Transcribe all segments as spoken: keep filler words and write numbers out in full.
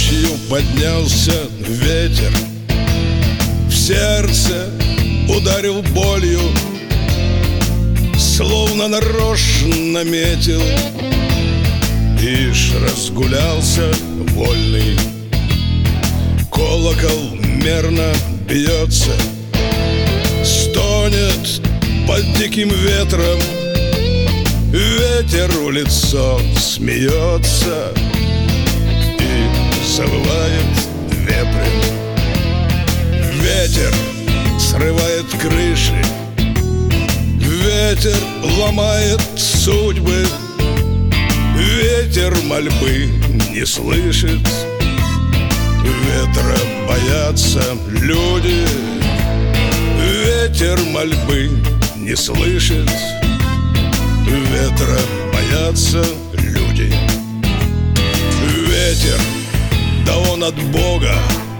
Ночью поднялся ветер, в сердце ударил болью, словно нарочно метил. Ишь, разгулялся вольный, колокол мерно бьется, стонет под диким ветром, ветер в лицо смеется и завывает вепрем. Ветер срывает крыши, ветер ломает судьбы, ветер мольбы не слышит, ветра боятся люди. Ветер мольбы не слышит, ветра боятся люди. Ветер, да он от Бога,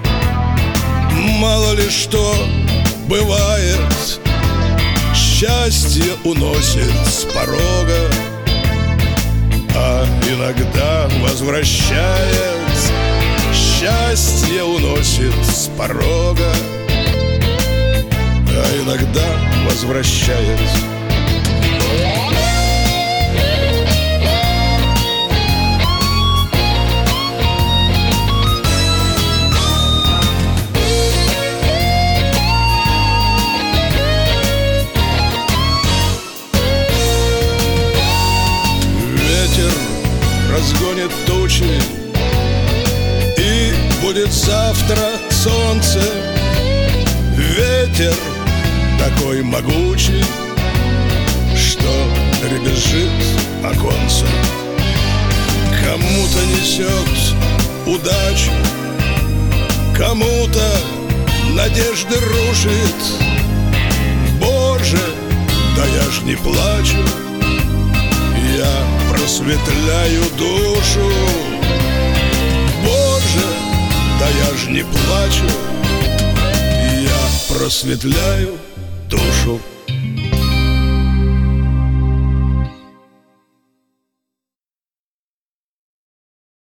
мало ли что бывает, счастье уносит с порога, а иногда возвращает. Счастье уносит с порога, а иногда возвращает. Ветер разгонит тучи, и будет завтра солнце. Ветер такой могучий, что дребезжит оконце. Кому-то несет удачу, кому-то надежды рушит. Боже, да я ж не плачу, я просветляю душу. Боже, да я ж не плачу, я просветляю душу.